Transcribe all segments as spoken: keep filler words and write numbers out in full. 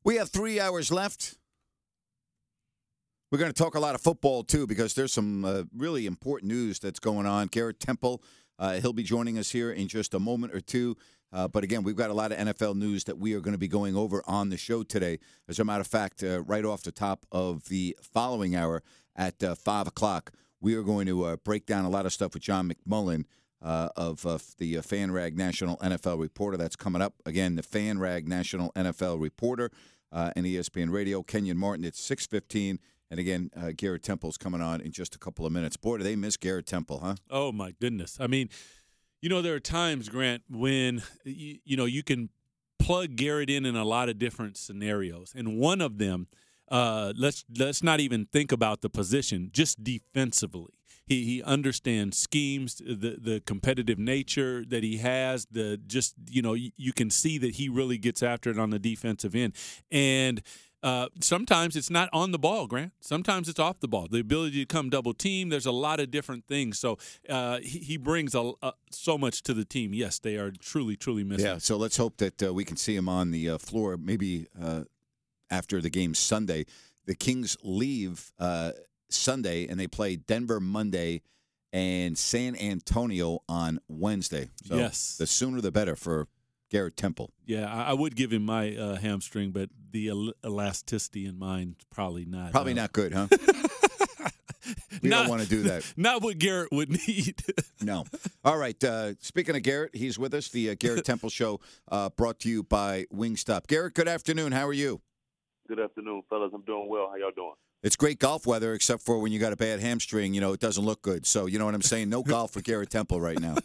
We have three hours left. We're going to talk a lot of football, too, because there's some uh, really important news that's going on. Garrett Temple, uh, he'll be joining us here in just a moment or two. Uh, but, again, we've got a lot of N F L news that we are going to be going over on the show today. As a matter of fact, uh, right off the top of the following hour at uh, five o'clock, we are going to uh, break down a lot of stuff with John McMullen uh, of uh, the uh, FanRag National N F L Reporter. That's coming up. Again, the FanRag National N F L Reporter uh, and E S P N Radio. Kenyon Martin at six fifteen. And again, uh, Garrett Temple's coming on in just a couple of minutes. Boy, do they miss Garrett Temple, huh? Oh, my goodness. I mean, you know, there are times, Grant, when, you, you know, you can plug Garrett in in a lot of different scenarios. And one of them, uh, let's let's not even think about the position, just defensively. He he understands schemes, the the competitive nature that he has, the just, you know, you, you can see that he really gets after it on the defensive end. And Uh, sometimes it's not on the ball, Grant. Sometimes it's off the ball. The ability to come double team. There's a lot of different things. So uh, he, he brings a, a, so much to the team. Yes, they are truly, truly missing. Yeah. So let's hope that uh, we can see him on the uh, floor maybe uh, after the game Sunday. The Kings leave uh, Sunday and they play Denver Monday and San Antonio on Wednesday. So yes. The sooner the better for Garrett Temple. Yeah, I, I would give him my uh, hamstring, but the el- elasticity in mine probably not. Probably uh, not good, huh? We not, don't want to do that. Not what Garrett would need. No. All right. Uh, speaking of Garrett, he's with us. The uh, Garrett Temple Show uh, brought to you by Wingstop. Garrett, good afternoon. How are you? Good afternoon, fellas. I'm doing well. How y'all doing? It's great golf weather, except for when you got a bad hamstring, you know, it doesn't look good. So, you know what I'm saying? No golf for Garrett Temple right now.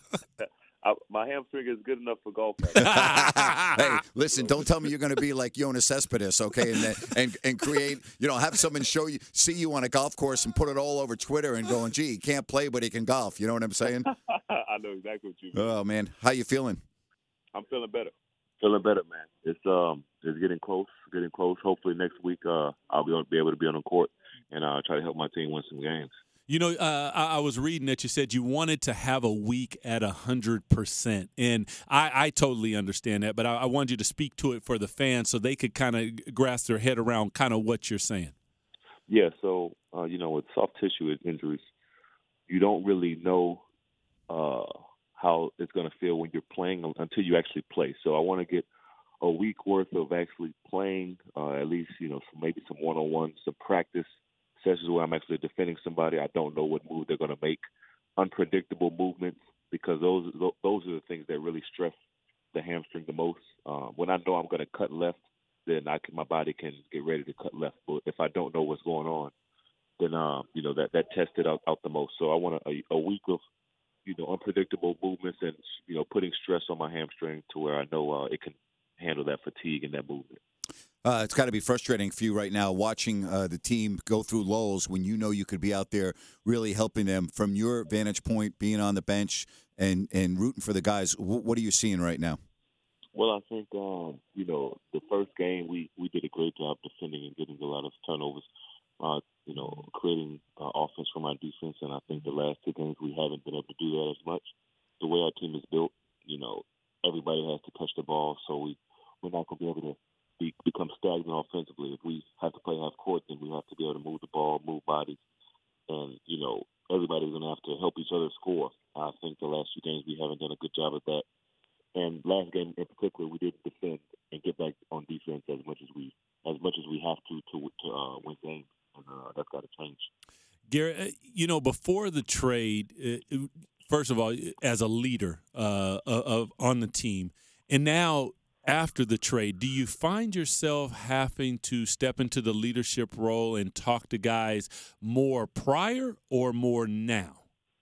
I, my hamstring is good enough for golf. Right. Hey, listen, don't tell me you're going to be like Jonas Cespedes, okay, and, and and create, you know, have someone show you, see you on a golf course and put it all over Twitter and going, gee, he can't play, but he can golf. You know what I'm saying? I know exactly what you mean. Oh, man. How you feeling? I'm feeling better. Feeling better, man. It's um, it's getting close, getting close. Hopefully next week uh, I'll be, be able to be on the court and uh, try to help my team win some games. You know, uh, I, I was reading that you said you wanted to have a week at one hundred percent, and I, I totally understand that, but I, I wanted you to speak to it for the fans so they could kind of grasp their head around kind of what you're saying. Yeah, so, uh, you know, with soft tissue injuries, you don't really know uh, how it's going to feel when you're playing until you actually play. So I want to get a week worth of actually playing, uh, at least, you know, some, maybe some one-on-one, some practice sessions where I'm actually defending somebody. I don't know what move they're going to make, unpredictable movements, because those those are the things that really stress the hamstring the most. Uh, when I know I'm going to cut left, then I can, my body can get ready to cut left. But if I don't know what's going on, then uh, you know that that tests it out, out the most. So I want a, a week of you know unpredictable movements and you know putting stress on my hamstring to where I know uh, it can handle that fatigue and that movement. Uh, it's got to be frustrating for you right now watching uh, the team go through lulls when you know you could be out there really helping them from your vantage point, being on the bench and, and rooting for the guys. W- what are you seeing right now? Well, I think, um, you know, the first game we, we did a great job defending and getting a lot of turnovers, uh, you know, creating uh, offense from our defense. And I think the last two games we haven't been able to do that as much. The way our team is built, you know, everybody has to touch the ball, so we, we're not going to be able to Be, become stagnant offensively. If we have to play half court, then we have to be able to move the ball, move bodies, and you know everybody's going to have to help each other score. I think the last few games we haven't done a good job of that, and last game in particular we didn't defend and get back on defense as much as we as much as we have to to, to uh, win games, and uh, that's got to change. Garrett, you know, before the trade, uh, first of all, as a leader uh, of on the team, and now. After the trade, do you find yourself having to step into the leadership role and talk to guys more prior or more now?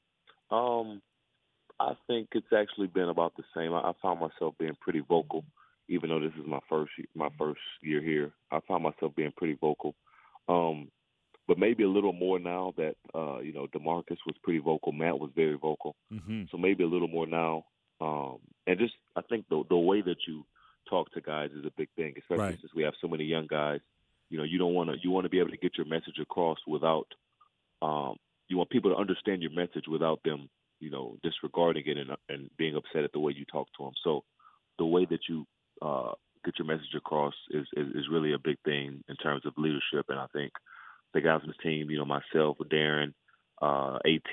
Um, I think it's actually been about the same. I, I found myself being pretty vocal, even though this is my first my first year here. I found myself being pretty vocal, um, but maybe a little more now that uh, you know DeMarcus was pretty vocal. Matt was very vocal, mm-hmm. So maybe a little more now. Um, and just I think the the way that you talk to guys is a big thing, especially right. since we have so many young guys. You know, you don't want to you want to be able to get your message across without um, you want people to understand your message without them, you know, disregarding it and and being upset at the way you talk to them. So the way that you uh, get your message across is, is is really a big thing in terms of leadership. And I think the guys on this team, you know, myself, Darren, uh, At,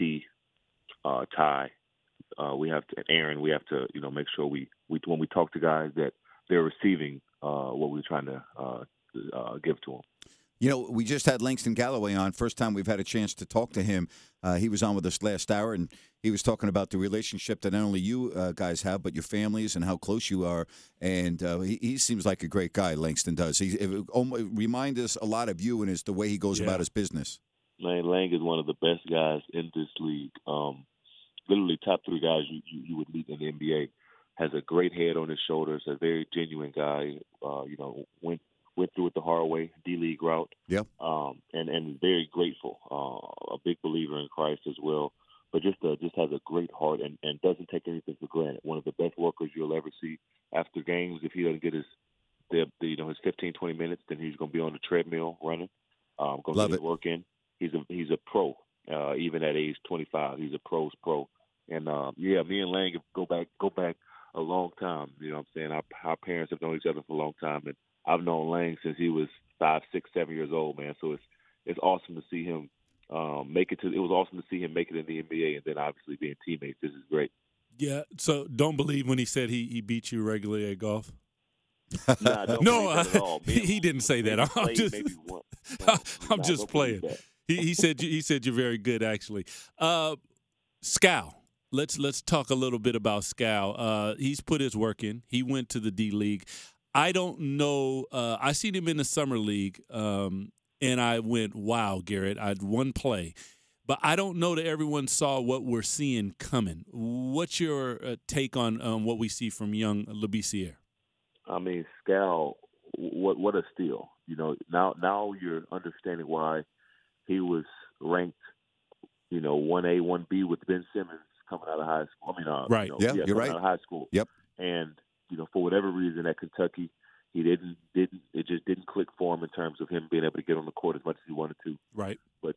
uh, Ty, uh, we have to, Aaron, we have to, you know, make sure we, we when we talk to guys that they're receiving uh, what we're trying to uh, uh, give to them. You know, we just had Langston Galloway on. First time we've had a chance to talk to him. Uh, he was on with us last hour, and he was talking about the relationship that not only you uh, guys have, but your families and how close you are. And uh, he, he seems like a great guy, Langston does. He it, it remind us a lot of you and his the way he goes yeah. about his business. Man, Lang is one of the best guys in this league. Um, literally top three guys you, you, you would meet in the N B A. Has a great head on his shoulders, a very genuine guy. Uh, you know, went went through it the hard way, D-League route. Yep. Um, and, and very grateful, uh, a big believer in Christ as well. But just uh, just has a great heart and, and doesn't take anything for granted. One of the best workers you'll ever see after games. If he doesn't get his, the, the, you know, his fifteen, twenty minutes, then he's going to be on the treadmill running, um, going to get his work in. He's a, he's a pro, uh, even at age twenty-five. He's a pro's pro. And, uh, yeah, me and Lang go back, go back a long time. You know what I'm saying? Our, our parents have known each other for a long time. And I've known Lang since he was five, six, seven years old, man. So it's it's awesome to see him um, make it to. It was awesome to see him make it in the N B A, and then obviously being teammates. This is great. Yeah. So don't believe when he said he, he beat you regularly at golf. Nah, don't no, that at all. he, he didn't say that. I'm just, no, I'm nah, just playing. He, he said you, he said you're very good, actually. Uh, Scal. Let's let's talk a little bit about Scal. Uh, he's put his work in. He went to the D League. I don't know. Uh, I seen him in the summer league, um, and I went, "Wow, Garrett!" I had one play, but I don't know that everyone saw what we're seeing coming. What's your uh, take on um, what we see from young Labissiere? I mean, Scal, what what a steal! You know, now now you're understanding why he was ranked, you know, one A, one B with Ben Simmons coming out of high school. I mean, uh, right? You know, yeah, yeah, you're coming right. Out of high school. Yep. And you know, for whatever reason at Kentucky, he didn't didn't it just didn't click for him in terms of him being able to get on the court as much as he wanted to. Right. But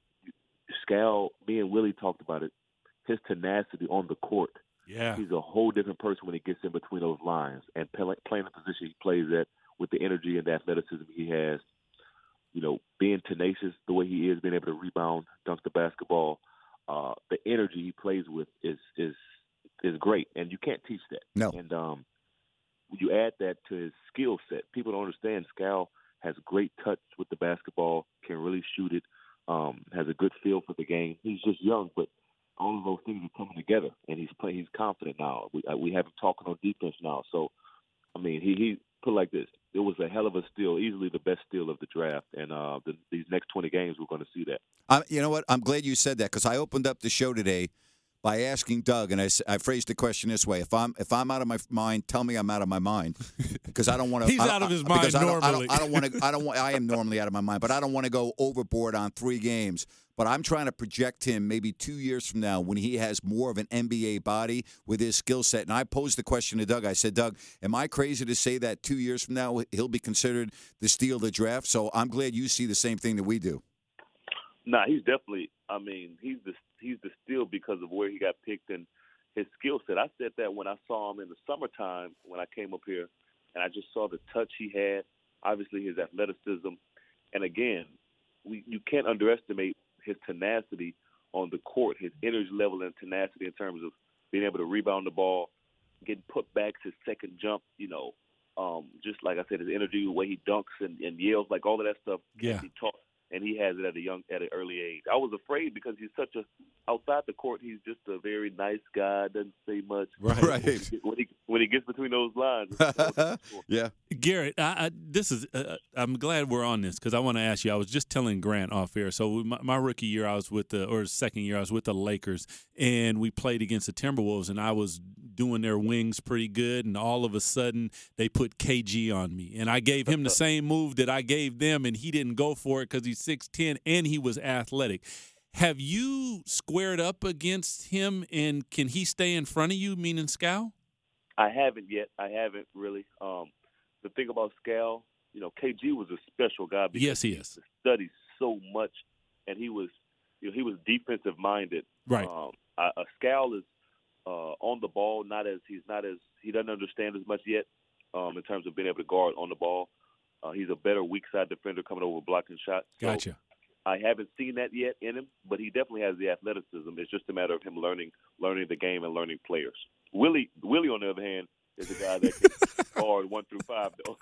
Scal, me and Willie talked about it. His tenacity on the court. Yeah. He's a whole different person when he gets in between those lines and play, playing the position he plays at with the energy and the athleticism he has. You know, being tenacious the way he is, being able to rebound, dunk the basketball, uh, the energy he plays with is is is great, and you can't teach that. No. And um, you add that to his skill set. People don't understand. Scal has great touch with the basketball, can really shoot it, um, has a good feel for the game. He's just young, but all of those things are coming together, and he's playing. He's confident now. We uh, we have him talking on defense now. So, I mean, he he put it like this. It was a hell of a steal, easily the best steal of the draft. And uh, the, these next twenty games, we're going to see that. I, you know what? I'm glad you said that because I opened up the show today by asking Doug, and I, I phrased the question this way: If I'm if I'm out of my mind, tell me I'm out of my mind, because I don't want to. He's I, out of his I, mind because normally. I don't, I don't want to. I don't want. I am normally out of my mind, but I don't want to go overboard on three games. But I'm trying to project him maybe two years from now when he has more of an N B A body with his skill set. And I posed the question to Doug. I said, Doug, am I crazy to say that two years from now he'll be considered the steal of the draft? So I'm glad you see the same thing that we do. Nah, he's definitely. I mean, he's the he's the steal because of where he got picked and his skill set. I said that when I saw him in the summertime when I came up here, and I just saw the touch he had. Obviously, his athleticism, and again, we you can't underestimate his tenacity on the court, his energy level and tenacity in terms of being able to rebound the ball, getting put back, his second jump, you know, um, just like I said, his energy, the way he dunks and, and yells, like all of that stuff yeah. can be taught, and he has it at a young, at an early age. I was afraid because he's such a, outside the court, he's just a very nice guy, doesn't say much. Right. right. When he when he gets between those lines. yeah. Garrett, I, I, this is. Uh, I'm glad we're on this because I want to ask you. I was just telling Grant off air. So my, my rookie year, I was with the, or second year, I was with the Lakers, and we played against the Timberwolves, and I was doing their wings pretty good, and all of a sudden they put K G on me, and I gave him the same move that I gave them, and he didn't go for it because he's six ten and he was athletic. Have you squared up against him, and can he stay in front of you, meaning Scal? I haven't yet. I haven't really. Um, the thing about Scal, you know, K G was a special guy because yes, he is. He studied so much, and he was, you know, he was defensive minded. Right. Um, a, a Scal is uh, on the ball, not as he's not as he doesn't understand as much yet, um, in terms of being able to guard on the ball. Uh, he's a better weak side defender coming over blocking shots. So Gotcha. I haven't seen that yet in him, but he definitely has the athleticism. It's just a matter of him learning learning the game and learning players. Willie, Willie on the other hand, is a guy that can guard one through five, though.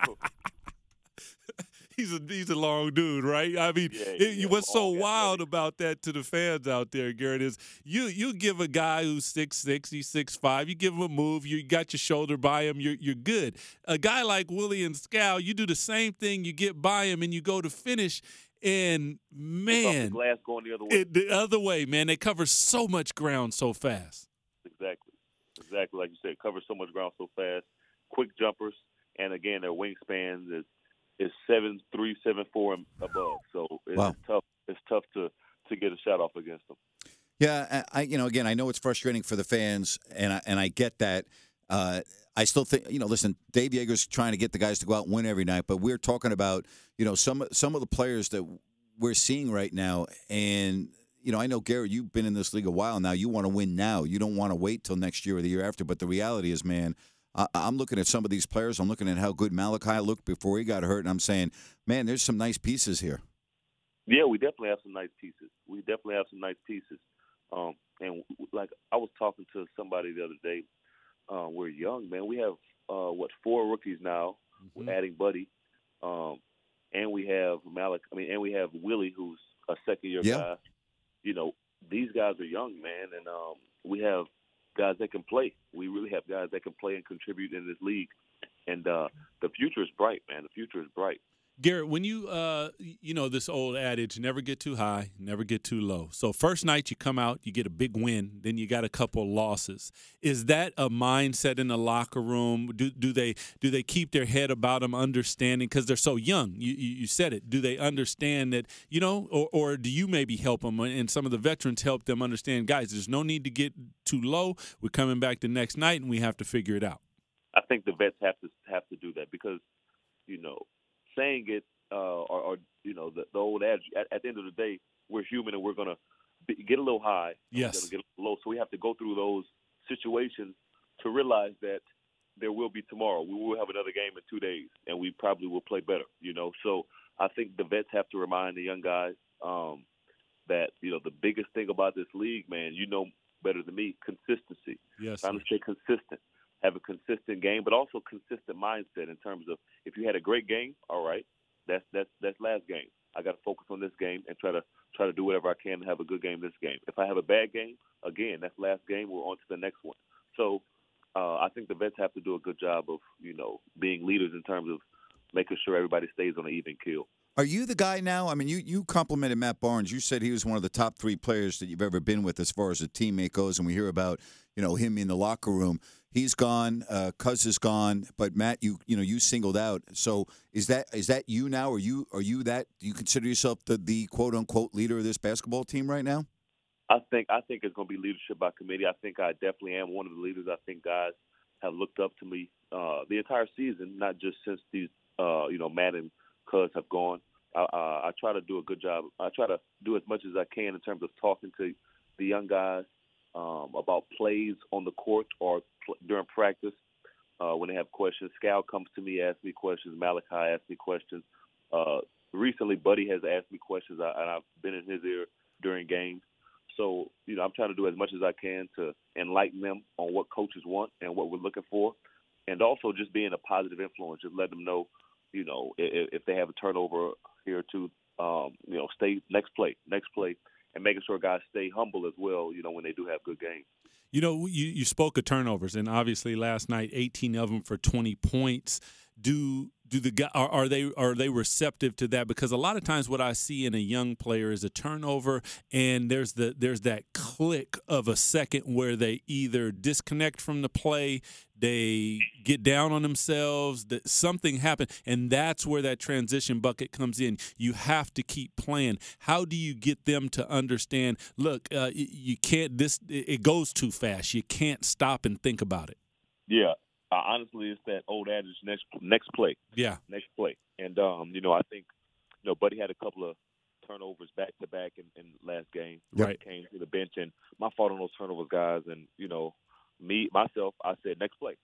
He's a he's a long dude, right? I mean, Yeah, it, yeah, what's so long, wild athletic. about that to the fans out there, Garrett, is you you give a guy who's six six, he's six five, you give him a move, you got your shoulder by him, you're you're good. A guy like Willie and Scal, you do the same thing, you get by him, and you go to finish, and It's off the man, glass going the other way. it, the other way, man, they cover so much ground so fast. Exactly. Exactly. Like you said, covers so much ground so fast. Quick jumpers. And, again, their wingspans is is seven three, seven four and above. So it's Wow. tough. It's tough to, to get a shot off against them. Yeah, I you know again I know it's frustrating for the fans, and I, and I get that. Uh, I still think you know. Listen, Dave Yeager's trying to get the guys to go out and win every night, but we're talking about you know some some of the players that we're seeing right now, and you know I know Garrett, you've been in this league a while now. You want to win now. You don't want to wait till next year or the year after. But the reality is, man, I, I'm looking at some of these players. I'm looking at how good Malachi looked before he got hurt, and I'm saying, man, there's some nice pieces here. Yeah, we definitely have some nice pieces. We definitely have some nice pieces. Um, and like I was talking to somebody the other day, uh, we're young, man. We have uh, what four rookies now. Mm-hmm. We're adding Buddy, um, and we have Malik. I mean, and we have Willie, who's a second-year Yeah. guy. You know, these guys are young, man, and um, we have guys that can play. We really have guys that can play and contribute in this league, and uh, the future is bright, man. The future is bright. Garrett, when you, uh, you know, this old adage, never get too high, never get too low. So first night you come out, you get a big win, then you got a couple of losses. Is that a mindset in the locker room? Do do they do they keep their head about them, understanding because they're so young? You, you you said it. Do they understand that, you know, or or do you maybe help them and some of the veterans help them understand, guys, there's no need to get too low. We're coming back the next night and we have to figure it out. I think the vets have to have to do that because, you know, saying it, uh, or, or you know, the, the old adage. At, at the end of the day, we're human and we're gonna be, get a little high. Yes. We're gonna get a little low. So we have to go through those situations to realize that there will be tomorrow. We will have another game in two days, and we probably will play better. You know, so I think the vets have to remind the young guys um, that you know the biggest thing about this league, man. You know better than me, consistency. Yes. Trying to stay consistent. Have a consistent game, but also consistent mindset in terms of if you had a great game, all right, that's that's that's last game. I got to focus on this game and try to try to do whatever I can to have a good game this game. If I have a bad game, again, that's last game. We're on to the next one. So uh, I think the vets have to do a good job of you know being leaders in terms of making sure everybody stays on an even keel. Are you the guy now? I mean, you, you complimented Matt Barnes. You said he was one of the top three players that you've ever been with as far as a teammate goes, and we hear about, you know, him in the locker room. He's gone, uh, Cuz is gone, but Matt, you you know, you singled out. So is that is that you now? Are you are you that? Do you consider yourself the, the quote unquote leader of this basketball team right now? I think I think it's going to be leadership by committee. I think I definitely am one of the leaders. I think guys have looked up to me uh, the entire season, not just since these uh, you know Matt and Cuz have gone. I, uh, I try to do a good job. I try to do as much as I can in terms of talking to the young guys um, about plays on the court or pl- during practice uh, when they have questions. Scal comes to me, asks me questions. Malachi asks me questions. Uh, recently, Buddy has asked me questions, and I've been in his ear during games. So, you know, I'm trying to do as much as I can to enlighten them on what coaches want and what we're looking for, and also just being a positive influence, just let them know, you know, if, if they have a turnover here or two, um, you know, stay next play, next play, and making sure guys stay humble as well, you know, when they do have good games. You know, you, you spoke of turnovers, and obviously last night, eighteen of them for twenty points. Do do the guy are, are they are they receptive to that? Because a lot of times, what I see in a young player is a turnover, and there's the there's that click of a second where they either disconnect from the play, they get down on themselves, that something happened, and that's where that transition bucket comes in. You have to keep playing. How do you get them to understand? Look, uh, you can't. This it goes too fast. You can't stop and think about it. Yeah. Uh, honestly, it's that old adage, next next play. Yeah. Next play. And, um, you know, I think, you know, Buddy had a couple of turnovers back-to-back in, in last game. Right. Came to the bench, and my fault on those turnovers, guys. And, you know, me, myself, I said, next play.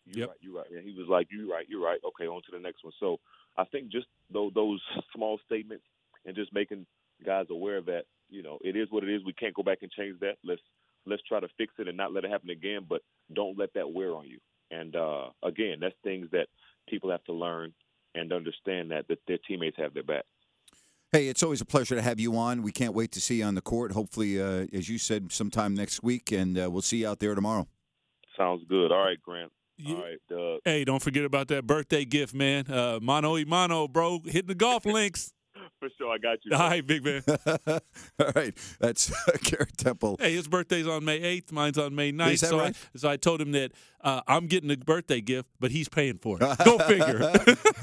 You're Yep. right. You're right. And he was like, "You're right. You're right. Okay, on to the next one." So I think just those, those small statements and just making guys aware that, you know, it is what it is. We can't go back and change that. Let's let's try to fix it and not let it happen again. But don't let that wear on you. And uh, again, that's things that people have to learn and understand that, that their teammates have their back. Hey, it's always a pleasure to have you on. We can't wait to see you on the court. Hopefully, uh, as you said, sometime next week, and uh, we'll see you out there tomorrow. Sounds good. All right, Grant. You- All right, Doug. Hey, don't forget about that birthday gift, man. Uh, mano y mano, bro. Hitting the golf links. For sure, I got you. All right, big man. All right, that's Garrett Temple. Hey, his birthday's on May eighth. Mine's on May ninth. Is that so, right? I, so I told him that uh, I'm getting a birthday gift, but he's paying for it. Go figure.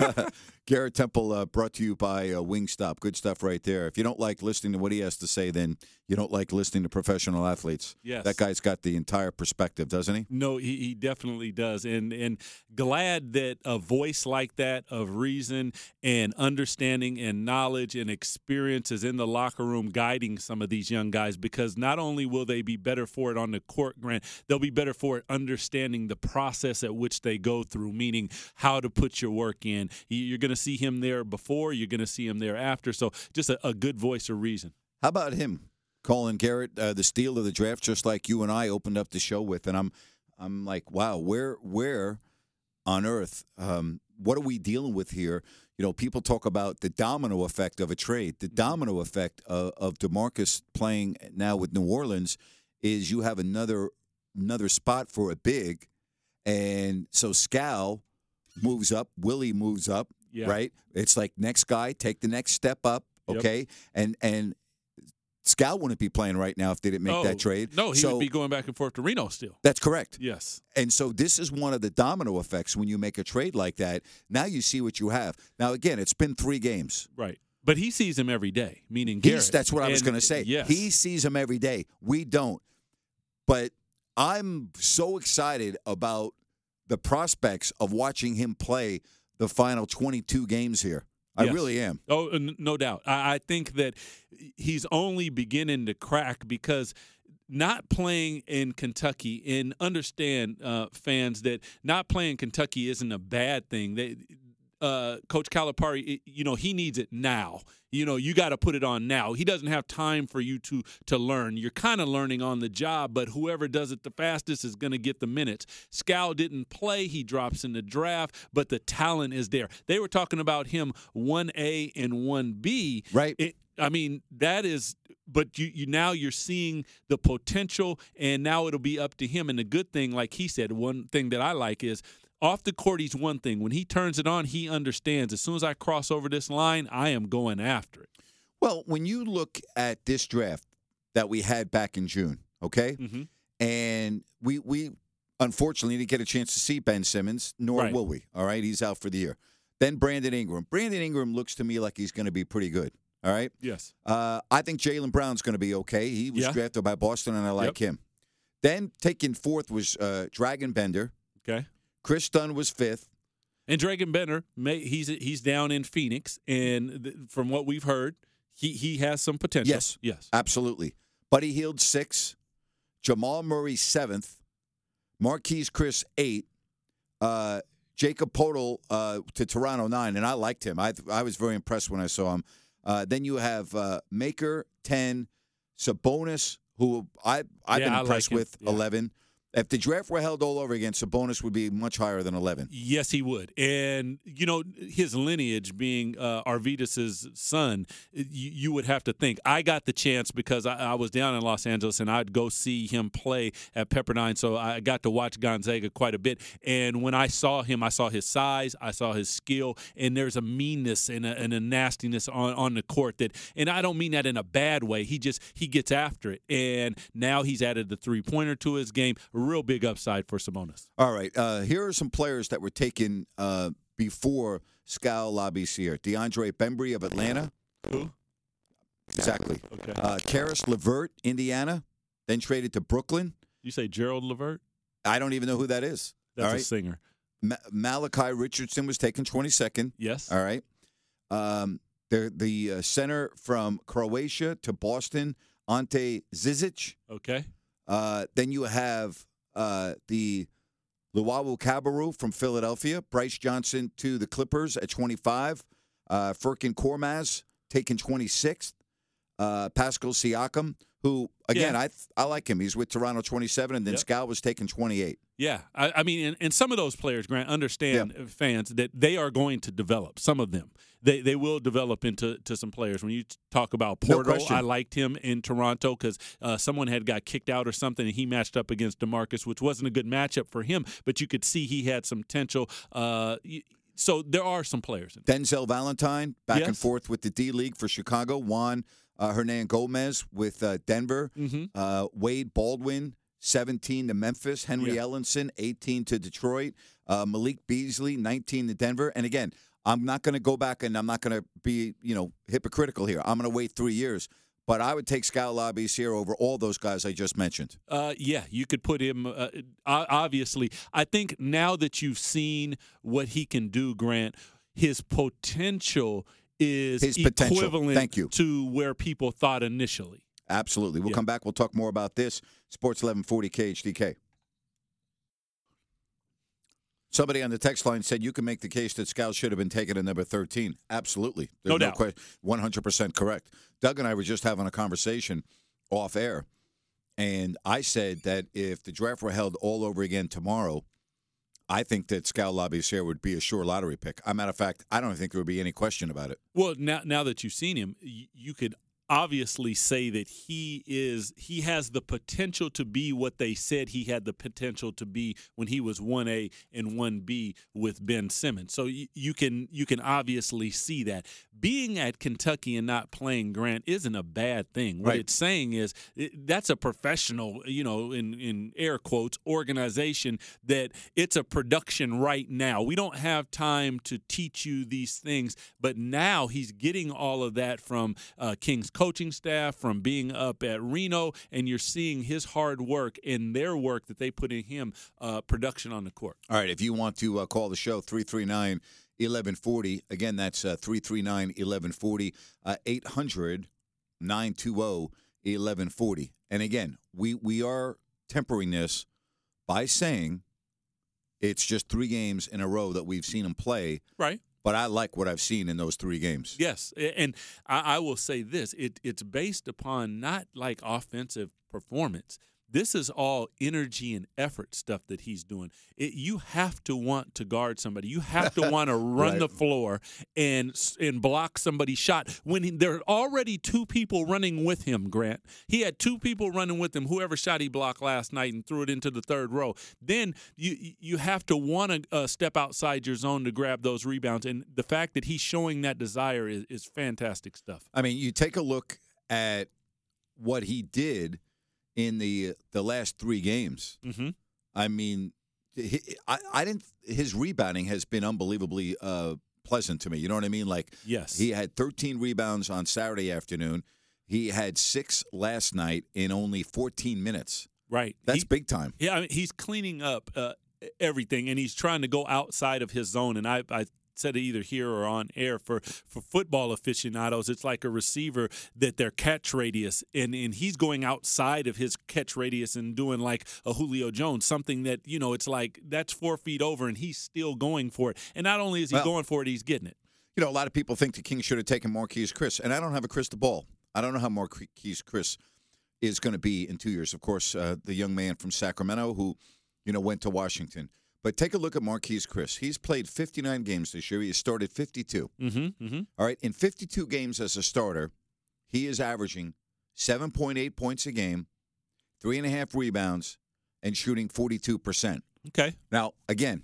Garrett Temple, uh, brought to you by uh, Wingstop. Good stuff right there. If you don't like listening to what he has to say, then you don't like listening to professional athletes. Yes. That guy's got the entire perspective, doesn't he? No, he, he definitely does. And and glad that a voice like that of reason and understanding and knowledge and experience is in the locker room guiding some of these young guys, because not only will they be better for it on the court, Grant, they'll be better for it understanding the process at which they go through, meaning how to put your work in. You're going to see him there before, you're going to see him there after. So just a, a good voice of reason. How about him, Colin Garrett, uh, the steal of the draft, just like you and I opened up the show with, and I'm, I'm like, wow, where, where on earth, um, what are we dealing with here? You know, people talk about the domino effect of a trade. The domino effect of, of DeMarcus playing now with New Orleans is you have another, another spot for a big, and so Scal moves up, Willie moves up. Yeah. Right? It's like next guy, take the next step up, Yep. okay? And and Scal wouldn't be playing right now if they didn't make Oh, that trade. No, he so, would be going back and forth to Reno still. That's correct. Yes. And so this is one of the domino effects when you make a trade like that. Now you see what you have. Now, again, it's been three games. Right. But he sees him every day, meaning Garrett. He's, that's what I was And- going to say. Yes. He sees him every day. We don't. But I'm so excited about the prospects of watching him play the final twenty-two games here. I Yes. really am. Oh, n- no doubt. I, I think that he's only beginning to crack because not playing in Kentucky, and understand, uh, fans, that not playing Kentucky isn't a bad thing. They, uh, Coach Calipari, it- you know, he needs it now. You know, you got to put it on now. He doesn't have time for you to to learn. You're kind of learning on the job, but whoever does it the fastest is going to get the minutes. Scal didn't play. He drops in the draft, but the talent is there. They were talking about him one A and one B. Right. It, I mean, that is, but you, you now you're seeing the potential, and now it'll be up to him. And the good thing, like he said, one thing that I like is, off the court, he's one thing. When he turns it on, he understands. As soon as I cross over this line, I am going after it. Well, when you look at this draft that we had back in June, okay, Mm-hmm. and we we unfortunately didn't get a chance to see Ben Simmons, nor Right. will we. All right, he's out for the year. Then Brandon Ingram. Brandon Ingram looks to me like he's going to be pretty good. All right. Yes. Uh, I think Jaylen Brown's going to be okay. He was Yeah. drafted by Boston, and I like Yep. him. Then taking fourth was uh, Dragon Bender. Okay. Chris Dunn was fifth. And Dragon Bender, may, he's he's down in Phoenix, and th- from what we've heard, he he has some potential. Yes. Yes. Absolutely. Buddy Hield sixth. Jamal Murray seventh. Marquise Chris eight. Uh, Jacob Podol uh, to Toronto nine, and I liked him. I I was very impressed when I saw him. Uh, then you have uh, Maker ten, Sabonis, who I I've Yeah, been I like impressed him. with Yeah. eleven. If the draft were held all over again, Sabonis would be much higher than eleven. Yes, he would. And, you know, his lineage being uh, Arvidas's son, you, you would have to think. I got the chance because I, I was down in Los Angeles, and I'd go see him play at Pepperdine, so I got to watch Gonzaga quite a bit. And when I saw him, I saw his size, I saw his skill, and there's a meanness and a, and a nastiness on, on the court that, and I don't mean that in a bad way. He just, he gets after it. And now he's added the three-pointer to his game. Real big upside for Sabonis. All right. Uh, here are some players that were taken uh, before Scal Labissiere. DeAndre Bembry of Atlanta. Who? Exactly. Okay. Uh, Karis LeVert, Indiana, then traded to Brooklyn. You say Gerald Levert? I don't even know who that is. That's All a right. singer. Ma- Malachi Richardson was taken twenty-second. Yes. All right. Um, the the uh, center from Croatia to Boston, Ante Zizic. Okay. Uh, then you have uh, the Luwawu Cabarrot from Philadelphia. Bryce Johnson to the Clippers at twenty-five. Uh, Furkan Korkmaz taken twenty-sixth. Uh, Pascal Siakam, who, again, Yeah. I I like him. He's with Toronto twenty-seven, and then Yep. Scal was taken twenty-eight. Yeah, I, I mean, and, and some of those players, Grant, understand uh, fans that they are going to develop. Some of them, they they will develop into to some players. When you t- talk about No Porto, question. I liked him in Toronto because uh, someone had got kicked out or something, and he matched up against DeMarcus, which wasn't a good matchup for him. But you could see he had some potential. Uh, y- so there are some players. In Denzel Valentine back and Yes. forth with the D League for Chicago. Juan uh, Hernan Gomez with uh, Denver. mm-hmm. Uh, Wade Baldwin, seventeen to Memphis. Henry Yeah. Ellenson, eighteen to Detroit. Uh, Malik Beasley, nineteen to Denver. And again, I'm not going to go back and I'm not going to be, you know, hypocritical here. I'm going to wait three years. But I would take Skal Labissiere over all those guys I just mentioned. Uh, yeah, you could put him. Uh, o- obviously, I think now that you've seen what he can do, Grant, his potential is His potential. equivalent Thank you. to where people thought initially. Absolutely. We'll Yeah. come back. We'll talk more about this. Sports eleven forty K H D K. Somebody on the text line said you can make the case that Scal should have been taken at number thirteen. Absolutely. There's No doubt. question. one hundred percent correct. Doug and I were just having a conversation off air, and I said that if the draft were held all over again tomorrow, I think that Skal Labissiere would be a sure lottery pick. As a matter of fact, I don't think there would be any question about it. Well, now now that you've seen him, y- you could obviously say that he is he has the potential to be what they said he had the potential to be when he was one A and one B with Ben Simmons. So y- you can you can obviously see that. Being at Kentucky and not playing, Grant, isn't a bad thing. What Right. it's saying is it, that's a professional, you know, in in air quotes, organization that it's a production right now. We don't have time to teach you these things, but now he's getting all of that from uh, King's coaching staff, from being up at Reno, and you're seeing his hard work and their work that they put in him, uh, production on the court. All right, if you want to uh, call the show, three three nine, eleven forty. Again, that's uh, three three nine, eleven forty, uh, eight hundred, nine two zero, eleven forty. And again, we, we are tempering this by saying it's just three games in a row that we've seen him play, Right. but I like what I've seen in those three games. Yes, a- and I, I will say this: it, it's based upon not like offensive performance. This is all energy and effort stuff that he's doing. It, you have to want to guard somebody. You have to want to run Right. the floor and s- and block somebody's shot. When he, there are already two people running with him, Grant. He had two people running with him. Whoever shot he blocked last night and threw it into the third row. Then you you have to want to uh, step outside your zone to grab those rebounds. And the fact that he's showing that desire is, is fantastic stuff. I mean, you take a look at what he did in the the last three games. Mm-hmm. I mean, he, I, I didn't. His rebounding has been unbelievably uh, pleasant to me. You know what I mean? Like, Yes. he had thirteen rebounds on Saturday afternoon. He had six last night in only fourteen minutes. Right. That's He- big time. Yeah, I mean, he's cleaning up uh, everything, and he's trying to go outside of his zone. And I, I said it either here or on air for, for football aficionados, it's like a receiver that their catch radius, and, and he's going outside of his catch radius and doing like a Julio Jones, something that, you know, it's like that's four feet over, and he's still going for it. And not only is he Well- going for it, he's getting it. You know, a lot of people think the Kings should have taken Marquise Chris, and I don't have a crystal ball. I don't know how Marquise Chris is going to be in two years. Of course, uh, the young man from Sacramento who, you know, went to Washington. But take a look at Marquise Chris. He's played fifty-nine games this year. He has started fifty-two. Mm-hmm, mm-hmm. All right, in fifty-two games as a starter, he is averaging seven point eight points a game, three and a half rebounds, and shooting forty-two percent. Okay, Now, again,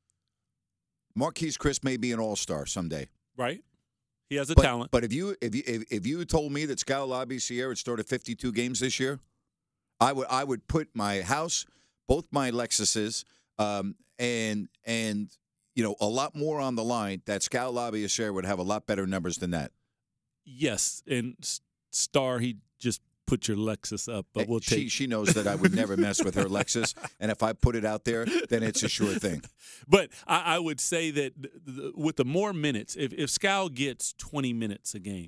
Marquise Chris may be an all-star someday. right. He has a But, talent. but if you if you if, if you had told me that Skal Labissiere had started fifty-two games this year, I would I would put my house, both my Lexuses, um, and and you know a lot more on the line that Skal Labissiere would have a lot better numbers than that. Yes, and S- Star, he just put your Lexus up, but we'll she take. she knows that I would never mess with her Lexus, and if I put it out there, then it's a sure thing. But I, I would say that th- th- with the more minutes, if, if Scal gets twenty minutes a game,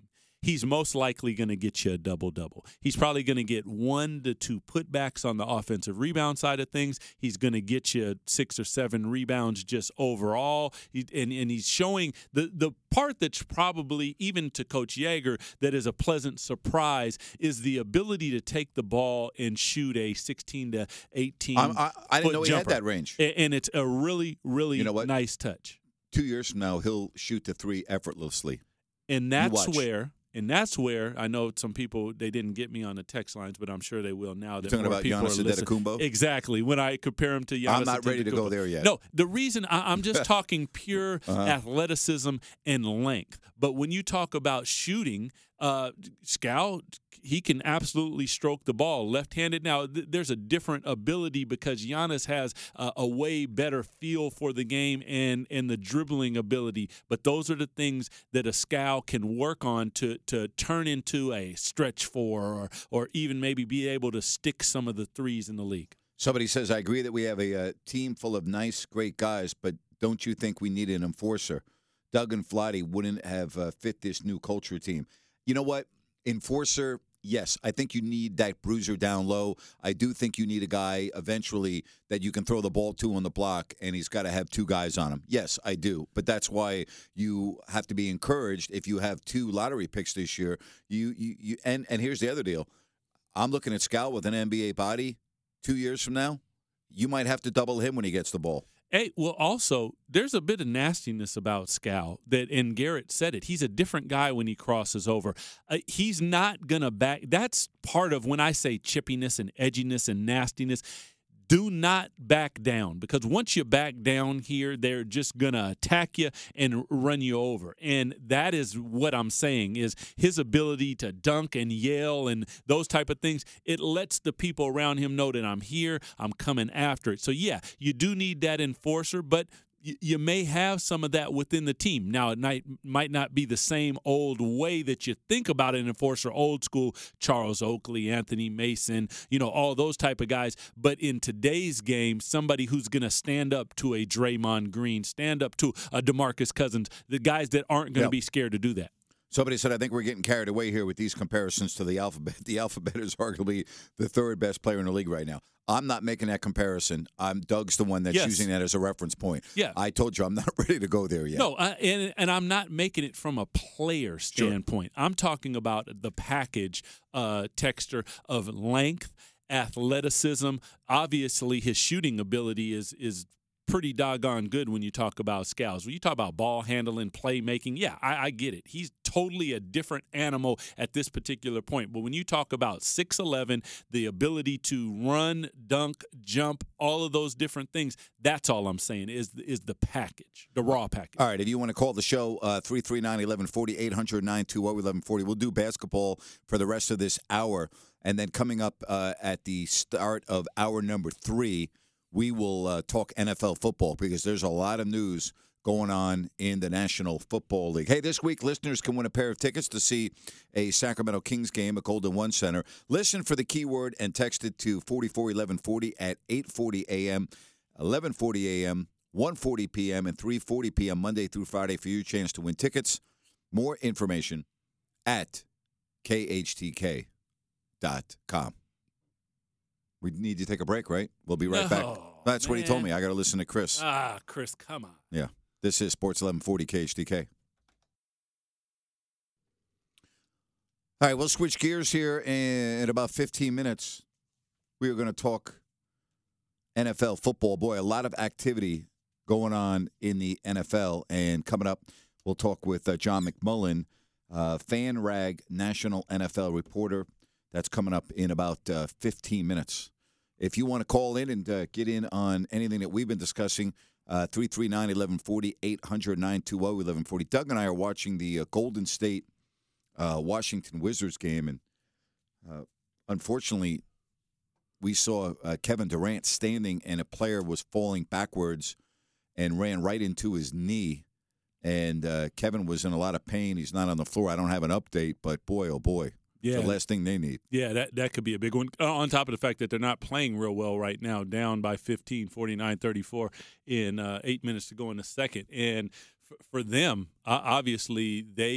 he's most likely going to get you a double-double. He's probably going to get one to two putbacks on the offensive rebound side of things. He's going to get you six or seven rebounds just overall. He, and, and he's showing the, the part that's probably, even to Coach Yeager, that is a pleasant surprise is the ability to take the ball and shoot a sixteen to eighteen I'm, I, I didn't know he jumper. had that range. And, and it's a really, really You know what? nice touch. Two years from now, he'll shoot the three effortlessly. And that's watch. where, and that's where I know some people, they didn't get me on the text lines, but I'm sure they will now. That You're talking more about people Giannis are listening. Antetokounmpo? Exactly. When I compare him to Giannis I'm not ready to Antetokounmpo. go there yet. No, the reason I, I'm just talking pure Uh-huh. athleticism and length. But when you talk about shooting, uh, Scal, he can absolutely stroke the ball left-handed. Now, th- there's a different ability because Giannis has uh, a way better feel for the game and and the dribbling ability. But those are the things that a Scal can work on to to turn into a stretch four or or even maybe be able to stick some of the threes in the league. Somebody says, I agree that we have a, uh team full of nice, great guys, but don't you think we need an enforcer? Doug and Flotty wouldn't have uh, fit this new culture team. You know what? Enforcer, yes. I think you need that bruiser down low. I do think you need a guy eventually that you can throw the ball to on the block, and he's got to have two guys on him. Yes, I do. But that's why you have to be encouraged if you have two lottery picks this year. You, you, you and, and here's the other deal. I'm looking at Scal with an N B A body two years from now. You might have to double him when he gets the ball. Hey, well, also, there's a bit of nastiness about Scal that, and Garrett said it, he's a different guy when he crosses over. Uh, he's not going to back. That's part of when I say chippiness and edginess and nastiness. Do not back down, because once you back down here, they're just going to attack you and run you over. And that is what I'm saying is his ability to dunk and yell and those type of things. It lets the people around him know that I'm here, I'm coming after it. So, yeah, you do need that enforcer, but you may have some of that within the team. Now, it might, might not be the same old way that you think about an enforcer, old school, Charles Oakley, Anthony Mason, you know, all those type of guys. But in today's game, somebody who's going to stand up to a Draymond Green, stand up to a DeMarcus Cousins, the guys that aren't going to Yep. be scared to do that. Somebody said, I think we're getting carried away here with these comparisons to the alphabet. The alphabet is arguably the third best player in the league right now. I'm not making that comparison. I'm Doug's the one that's Yes. using that as a reference point. Yeah. I told you I'm not ready to go there yet. No, uh, and and I'm not making it from a player standpoint. I'm talking about the package, uh, texture of length, athleticism. Obviously, his shooting ability is is pretty doggone good when you talk about Scals. When you talk about ball handling, playmaking, yeah, I, I get it. He's totally a different animal at this particular point. But when you talk about six eleven, the ability to run, dunk, jump, all of those different things, that's all I'm saying is, is the package, the raw package. All right, if you want to call the show, uh, three three nine, eleven forty, eight hundred, nine two zero, eleven forty. We'll do basketball for the rest of this hour. And then coming up uh, at the start of hour number three, we will uh, talk N F L football because there's a lot of news going on in the National Football League. Hey, this week, listeners can win a pair of tickets to see a Sacramento Kings game at Golden One Center. Listen for the keyword and text it to forty-four eleven forty at eight forty a.m., eleven forty a.m., one forty p.m., and three forty p.m. Monday through Friday for your chance to win tickets. More information at K H T K dot com. We need to take a break, right? We'll be right No, back. That's what he told man. me. I got to listen to Chris. Ah, Chris, come on. Yeah. This is Sports eleven forty K H D K. All right, we'll switch gears here in about fifteen minutes. We are going to talk N F L football. Boy, a lot of activity going on in the N F L. And coming up, we'll talk with uh, John McMullen, uh, FanRag National N F L reporter. That's coming up in about uh, fifteen minutes. If you want to call in and uh, get in on anything that we've been discussing, uh, three three nine, eleven forty, eight hundred, nine two zero, eleven forty. Doug and I are watching the uh, Golden State uh, Washington Wizards game, and uh, unfortunately, we saw uh, Kevin Durant standing, and a player was falling backwards and ran right into his knee. And uh, Kevin was in a lot of pain. He's not on the floor. I don't have an update, but boy, oh boy. Yeah. The last thing they need. Yeah, that, that could be a big one. Uh, on top of the fact that they're not playing real well right now, down by fifteen, forty-nine thirty-four in uh, eight minutes to go in the second. And f- for them, uh, obviously, they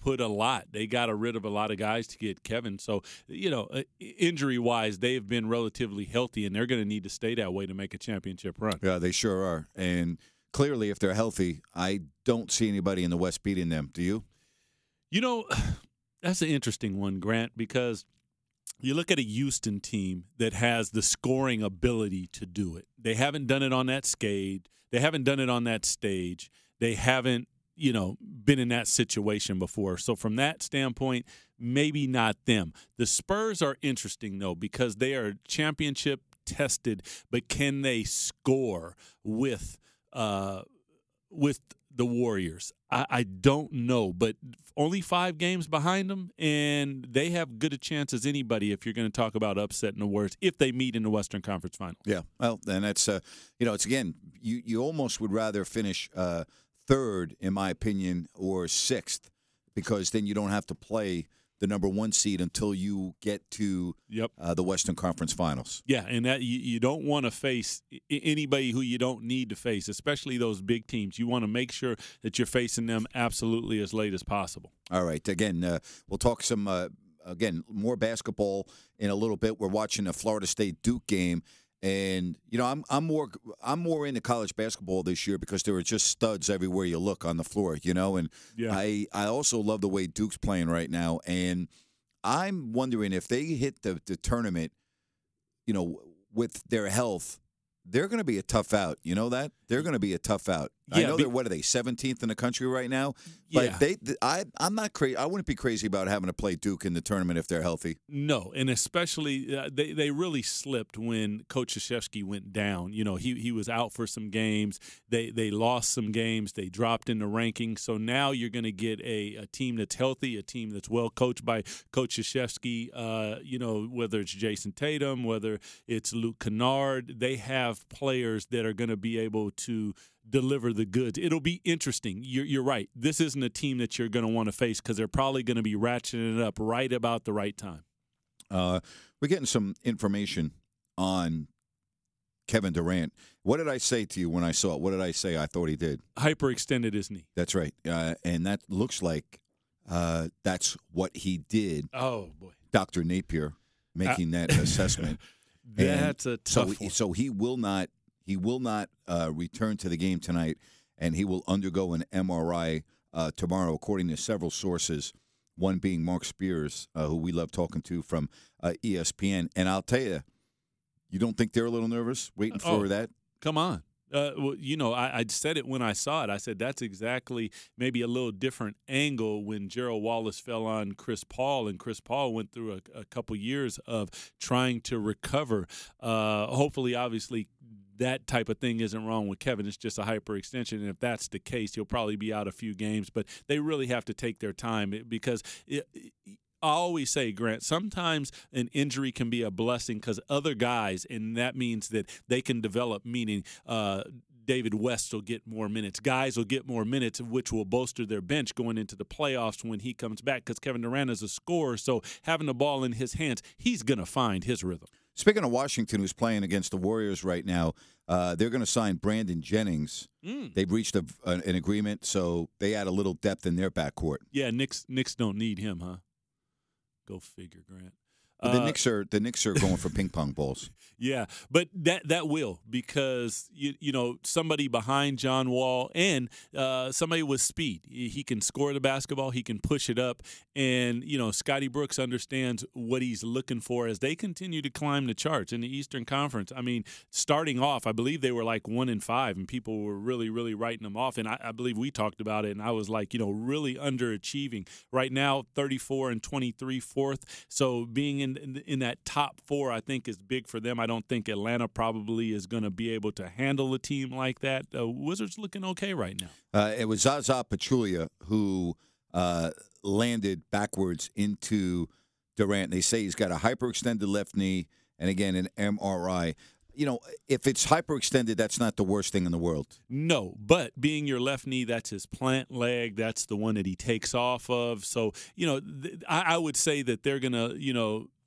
put a lot. They got rid of a lot of guys to get Kevin. So, you know, uh, injury-wise, they have been relatively healthy, and they're going to need to stay that way to make a championship run. Yeah, they sure are. And clearly, if they're healthy, I don't see anybody in the West beating them. Do you? You know, that's an interesting one, Grant, because you look at a Houston team that has the scoring ability to do it. They haven't done it on that skate. They haven't done it on that stage. They haven't, you know, been in that situation before. So from that standpoint, maybe not them. The Spurs are interesting, though, because they are championship tested, but can they score with uh, with the Warriors? I, I don't know, but only five games behind them, and they have good a chance as anybody if you're going to talk about upsetting the Warriors if they meet in the Western Conference Final. Yeah, well, and that's, uh, you know, it's again, you, you almost would rather finish uh, third, in my opinion, or sixth, because then you don't have to play the number one seed until you get to yep. uh, the Western Conference Finals. Yeah, and that you, you don't want to face anybody who you don't need to face, especially those big teams. You want to make sure that you're facing them absolutely as late as possible. All right. Again, uh, we'll talk some, uh, again, more basketball in a little bit. We're watching a Florida State-Duke game. And you know, I'm I'm more I'm more into college basketball this year because there are just studs everywhere you look on the floor. You know, and yeah. I I also love the way Duke's playing right now. And I'm wondering if they hit the the tournament, you know, with their health, they're going to be a tough out. You know that? They're going to be a tough out. Yeah, I know be- they're, what are they, seventeenth in the country right now? But yeah. they, I, I'm not crazy. I wouldn't be crazy about having to play Duke in the tournament if they're healthy. No, and especially uh, they, they really slipped when Coach Krzyzewski went down. You know, he he was out for some games. They they lost some games. They dropped in the rankings. So now you're going to get a, a team that's healthy, a team that's well coached by Coach Krzyzewski. Uh, you know, whether it's Jason Tatum, whether it's Luke Kennard, they have players that are going to be able to deliver the goods. It'll be interesting. You're, you're right. This isn't a team that you're going to want to face because they're probably going to be ratcheting it up right about the right time. Uh, we're getting some information on Kevin Durant. What did I say to you when I saw it? What did I say I thought he did? Hyperextended his knee. That's right. Uh, and that looks like uh, that's what he did. Oh, boy. Doctor Napier making uh, that assessment. That's and a tough so, one. So he will not He will not uh, return to the game tonight, and he will undergo an M R I uh, tomorrow, according to several sources, one being Mark Spears, uh, who we love talking to from uh, E S P N. And I'll tell you, you don't think they're a little nervous waiting for oh, that? Come on. Uh, well, you know, I, I said it when I saw it. I said that's exactly maybe a little different angle when Gerald Wallace fell on Chris Paul, and Chris Paul went through a, a couple years of trying to recover. Uh, hopefully, obviously, that type of thing isn't wrong with Kevin. It's just a hyperextension, and if that's the case, he'll probably be out a few games. But they really have to take their time because it, it, I always say, Grant, sometimes an injury can be a blessing because other guys, and that means that they can develop, meaning uh, David West will get more minutes. Guys will get more minutes, which will bolster their bench going into the playoffs when he comes back because Kevin Durant is a scorer, so having the ball in his hands, he's going to find his rhythm. Speaking of Washington, who's playing against the Warriors right now, uh, they're going to sign Brandon Jennings. Mm. They've reached a, an, an agreement, so they add a little depth in their backcourt. Yeah, Knicks Knicks don't need him, huh? Go figure, Grant. But the uh, Knicks are the Knicks are going for ping pong balls. Yeah, but that that will because you you know somebody behind John Wall and uh, somebody with speed. He can score the basketball. He can push it up, and you know Scotty Brooks understands what he's looking for as they continue to climb the charts in the Eastern Conference. I mean, starting off, I believe they were like one and five, and people were really really writing them off. And I, I believe we talked about it, and I was like, you know, really underachieving. Right now, thirty-four and twenty-three, fourth. So being in In, in that top four, I think is big for them. I don't think Atlanta probably is going to be able to handle a team like that. Uh, Wizards looking okay right now. Uh, it was Zaza Pachulia who uh, landed backwards into Durant. They say he's got a hyperextended left knee and, again, an M R I. You know, if it's hyperextended, that's not the worst thing in the world. No, but being your left knee, that's his plant leg. That's the one that he takes off of. So, you know, th- I, I would say that they're going to, you know,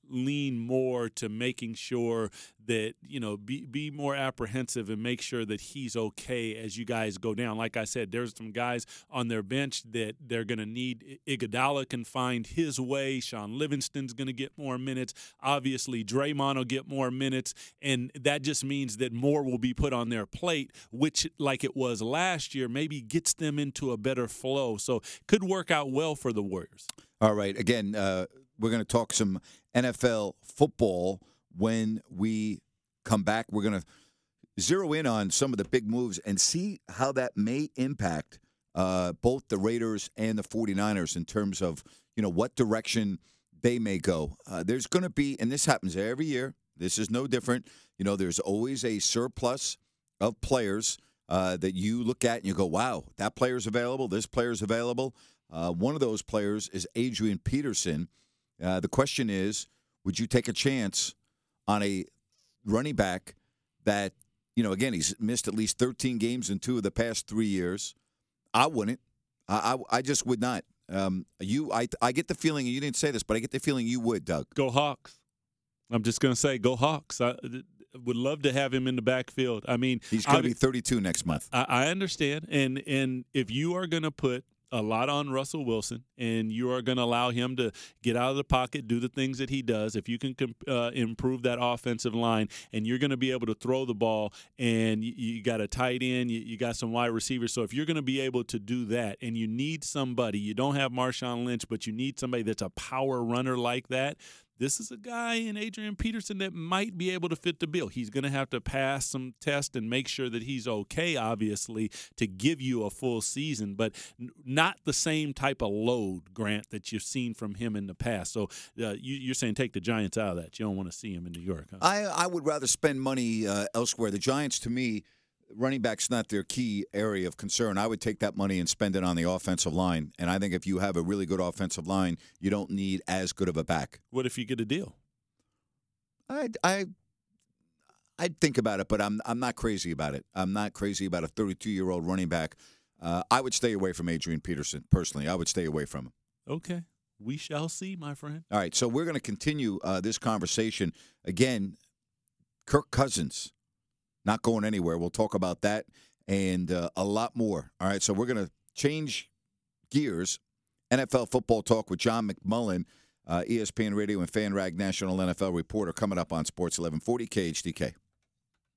lean more to making sure that, you know, be be more apprehensive and make sure that he's okay as you guys go down. Like I said, there's some guys on their bench that they're going to need. Iguodala can find his way. Sean Livingston's going to get more minutes. Obviously, Draymond will get more minutes, and that just means that more will be put on their plate, which, like it was last year, maybe gets them into a better flow. So could work out well for the Warriors. All right. Again, uh, we're going to talk some N F L football when we come back. We're going to zero in on some of the big moves and see how that may impact uh, both the Raiders and the 49ers in terms of, you know, what direction they may go. Uh, there's going to be, and this happens every year, this is no different. You know, there's always a surplus of players uh, that you look at and you go, wow, that player's available, this player's available. Uh, one of those players is Adrian Peterson. Uh, the question is, would you take a chance on a running back that, you know, again, he's missed at least thirteen games in two of the past three years? I wouldn't. I, I, I just would not. Um, you, I, I get the feeling, and you didn't say this, but I get the feeling you would, Doug. Go Hawks. I'm just going to say, go Hawks. I would love to have him in the backfield. I mean, he's going to be thirty-two next month. I, I understand, and and if you are going to put a lot on Russell Wilson, and you are going to allow him to get out of the pocket, do the things that he does. If you can uh, improve that offensive line, and you're going to be able to throw the ball, and you, you got a tight end, you, you got some wide receivers. So if you're going to be able to do that, and you need somebody, you don't have Marshawn Lynch, but you need somebody that's a power runner like that, this is a guy in Adrian Peterson that might be able to fit the bill. He's going to have to pass some tests and make sure that he's okay, obviously, to give you a full season, but n- not the same type of load, Grant, that you've seen from him in the past. So uh, you, you're saying take the Giants out of that. You don't want to see him in New York. Huh? I, I would rather spend money uh, elsewhere. The Giants, to me, running back's not their key area of concern. I would take that money and spend it on the offensive line. And I think if you have a really good offensive line, you don't need as good of a back. What if you get a deal? I I I'd think about it, but I'm I'm not crazy about it. I'm not crazy about a thirty-two-year-old running back. Uh, I would stay away from Adrian Peterson personally. I would stay away from him. Okay. We shall see, my friend. All right, so we're going to continue uh, this conversation. Again, Kirk Cousins. Not going anywhere. We'll talk about that and uh, a lot more. All right, so we're going to change gears. N F L football talk with John McMullen, uh, E S P N Radio and FanRag National N F L reporter, coming up on Sports eleven forty K H D K.